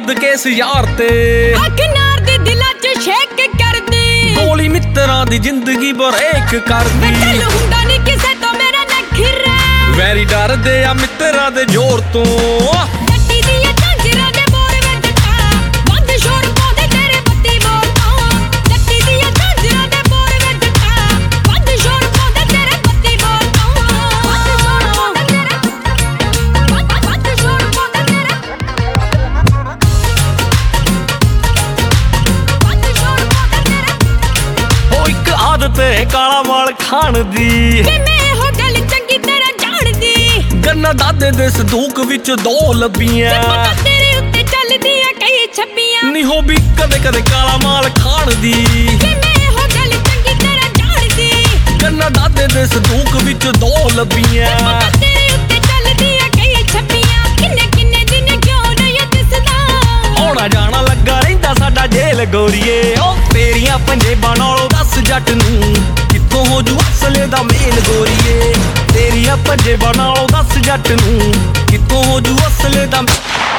ਰੱਦ ਕੇਸ ਯਾਰ ਤੇ ਅਖਨਾਰ ਦੇ ਦਿਲਾਂ 'ਚ ਸ਼ੇਕ ਕਰਦੀ ਗੋਲੀ ਮਿੱਤਰਾਂ ਦੀ ਜ਼ਿੰਦਗੀ ਬਰੇਕ ਕਰਦੀ ਦਿਲ ਹੁੰਦਾ ਨਹੀਂ ਕਿਸੇ ਤੋਂ ਮੇਰਾ ਨਖਰਾ ਵੈਰੀ ਡਰਦੇ ਆ ਮਿੱਤਰਾਂ ਦੇ ਜ਼ੋਰ ਤੋਂ ਜੱਟੀ ਦੀਆਂ ਝਾਂਜਰਾਂ ਦੇ ਬੋਰ ਵਿੱਚ ਟਾ ਬੰਦ ਸ਼ੋਰ ਪਾਉਂਦੇ ਤੇਰੇ ਬੱਤੀ ਬੋਰ ਤੋਂ ਜੱਟੀ ਦੀਆਂ ਝਾਂਜਰਾਂ ਦੇ ਬੋਰ ਵਿੱਚ ਟਾ ਬੰਦ ਸ਼ੋਰ ਪਾਉਂਦੇ ਤੇਰੇ ਬੱਤੀ ਬੋਰ ਤੋਂ ਬੰਦ ਸ਼ੋਰ ਪਾਉਂਦੇ ਤੇਰੇ ਬੰਦ ਸ਼ੋਰ ਪਾਉਂਦੇ ਤੇਰੇ ਬੰਦ ਸ਼ੋਰ ਪਾਉਂਦੇ ਤੇਰੇ ਉਹ ਇੱਕ ਆਦਤ ਹੈ ਕਾਲਾ ਮਾਲ ਖਾਣ ਦੀ ਕਿਵੇਂ ਹੋ ਗੱਲ ਚੰਗੀ ਤਰ੍ਹਾਂ ਜਾਣਦੀ ਗੰਨਾ ਦਾਦੇ ਦੇ ਸੰਦੂਕ ਵਿੱਚ ਦੋ ਲੱਭੀਆਂ ਪਤਾ ਤੇਰੇ ਉੱਤੇ ਚੱਲਦੀਆਂ ਕਈ ਛੱਪੀਆਂ ਨੀ ਹੋ ਵੀ ਕਦੇ ਕਦੇ ਕਾਲਾ ਮਾਲ ਖਾਣ ਦੀ ਕਿਵੇਂ ਹੋ ਗੱਲ ਚੰਗੀ ਤਰ੍ਹਾਂ ਜਾਣਦੀ ਗੰਨਾ ਦਾਦੇ ਦੇ ਸੰਦੂਕ ਵਿੱਚ ਦੋ ਲੱਭੀਆਂ ਪਤਾ ਤੇਰੇ ਉੱਤੇ ਚੱਲਦੀਆਂ ਕਈ ਛੱਪੀਆਂ ਕਿੰਨੇ ਕਿੰਨੇ ਦਿਨ ਕਿਉਂ ਨਹੀਂ ਦਿਸਦਾ ਆਉਣਾ ਜਾਣਾ ਲੱਗਾ ਰਹਿੰਦਾ ਸਾਡਾ ਜੇਲ ਗੋਰੀਏ ਉਹ ਤੇਰੀਆਂ ਪੰਜੇਬਾਂ ਨਾਲੋਂ ਦੱਸ ਜੱਟ ਨੂੰ ਕਿੱਥੋਂ ਹੋ ਜੂ ਅਸਲੇ ਦਾ ਮੇਲ ਗੋਰੀਏ ਤੇਰੀਆਂ ਪੰਜੇਬਾਂ ਨਾਲੋਂ ਦੱਸ ਜੱਟ ਨੂੰ ਕਿੱਥੋਂ ਹੋ ਜੂ ਅਸਲੇ ਦਾ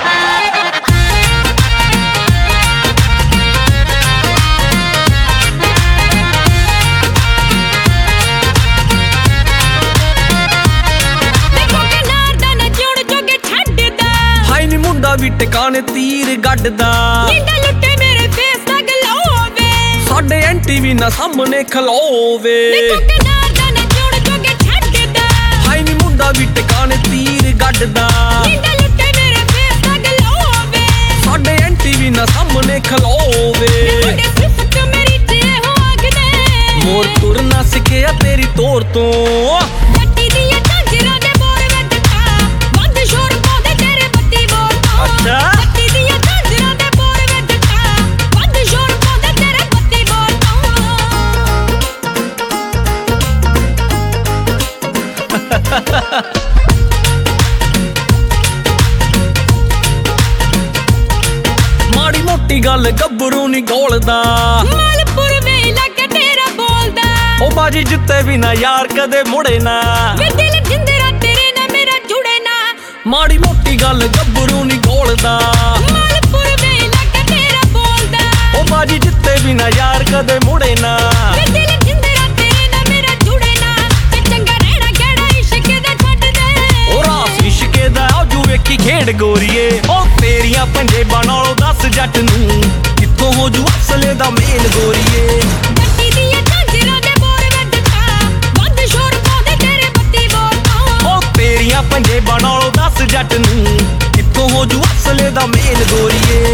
ਦੇਖੋ ਕਿਨਾਰ ਦਾ ਨਾ ਜਿਉਣ ਜੋਗੇ ਛੱਡਦਾ ਹਾਈ ਨੀ ਮੁੰਡਾ ਵੀ ਟਿਕਾਣੇ ਤੀਰ ਗੱਡਦਾ ਨਿੰਦਾ ਲੁੱਟੇ ਮੇਰੇ ਫੇਸ ਦਾ ਗਲੋਵੇ ਸਾਡੇ ਐਂਟੀ ਵੀ ਨਾ ਸਾਹਮਣੇ ਖਲੋਵੇ ਦੇਖੋ ਕਿਨਾਰ ਦਾ ਨਾ ਜਿਉਣ ਜੋਗੇ ਛੱਡਦਾ ਹਾਈ ਨੀ ਮੁੰਡਾ ਵੀ ਟਿਕਾਣੇ ਤੀਰ ਗੱਡਦਾ ਨਿੰਦਾ ਲੁੱਟੇ ਮੇਰੇ ਫੇਸ ਦਾ ਗਲੋਵੇ ਸਾਡੇ ਐਂਟੀ ਵੀ ਨਾ ਸਾਹਮਣੇ ਖਲੋਵੇ ਤੁਹਾਡੇ ਸਿਫਤ ਮੇਰੀ ਤੇ ਹੋ ਆਗਦੇ ਮੋਰ ਤੁਰਨਾ ਸਿੱਖਿਆ ਤੇਰੀ ਤੋਰ ਤੋਂ ਜੱਟੀ ਦੀਆਂ ਝਾਂਜਰਾਂ ਦੇ ਬੋਰ ਵਿੱਚ ਟਾ ਬੰਦ ਸ਼ੋਰ ਪਾਉਂਦੇ ਤੇਰੇ ਬੱਤੀ ਬੋਰ ਤੋਂ ਅੱਛਾ। ਜੱਟੀ ਦੀਆਂ ਝਾਂਜਰਾਂ ਦੇ ਬੋਰ ਵਿੱਚ ਟਾ ਬੰਦ ਸ਼ੋਰ ਪਾਉਂਦੇ ਤੇਰੇ ਬੱਤੀ ਬੋਰ ਤੋਂ ਮਾੜੀ ਮੋਟੀ ਗੱਲ ਗੱਭਰੂ ਨੀ ਗੋਲਦਾ ਮਾਲਪੁਰ ਵੇਲਾ ਕੇ ਤੇਰਾ ਬੋਲਦਾ ਉਹ ਬਾਜੀ ਜਿੱਤੇ ਵੀ ਨਾ ਯਾਰ ਕਦੇ ਮੁੜੇ ਨਾ ਵੇ ਦਿਲ ਜਿੰਦਰਾ ਤੇਰੇ ਨਾਲ ਮੇਰਾ ਜੁੜੇ ਨਾ ਮਾੜੀ ਮੋਟੀ ਗੱਲ ਗੱਭਰੂ ਨੀ ਗੋਲਦਾ ਮਾਲਪੁਰ ਵੇਲਾ ਕੇ ਤੇਰਾ ਬੋਲਦਾ ਉਹ ਬਾਜੀ ਜਿੱਤੇ ਵੀ ਨਾ ਯਾਰ ਕਦੇ ਮੁੜੇ ਨਾ ਵੇ ਦਿਲ ਜਿੰਦਰਾ ਤੇਰੇ ਨਾਲ ਮੇਰਾ ਜੁੜੇ ਨਾ ਤੇ ਚੰਗਾ ਰਹਿਣਾ ਕਿਹੜਾ ਇਸ਼ਕ ਦਾ ਛੱਡ ਦੇ ਉਹ ਰਾਸ ਇਸ਼ਕੇ ਦਾ ਆਜੂ ਵੇਖੀ ਖੇਡ ਗੋਰੀਏ ਉਹ ਤੇਰੀਆਂ ਪੰਜੇਬਾਂ ਨਾਲੋਂ ਦੱਸ ਜੱਟ ਨੂੰ ਕਿੱਥੋਂ ਹੋ ਜੂ ਅਸਲੇ ਦਾ ਮੇਲ ਗੋਰੀਏ ਜੱਟੀ ਦੀਆਂ ਝਾਂਜਰਾਂ ਦੇ ਬੋਰ ਵਿੱਚ ਟਾ ਬੰਦ ਸ਼ੋਰ ਪਾਉਂਦੇ ਤੇਰੇ ਬੱਤੀ ਬੋਰ ਤੋਂ ਉਹ ਤੇਰੀਆਂ ਪੰਜੇਬਾਂ ਨਾਲੋਂ ਦੱਸ ਜੱਟ ਨੂੰ ਕਿੱਥੋਂ ਹੋ ਜੂ ਅਸਲੇ ਦਾ ਮੇਲ ਗੋਰੀਏ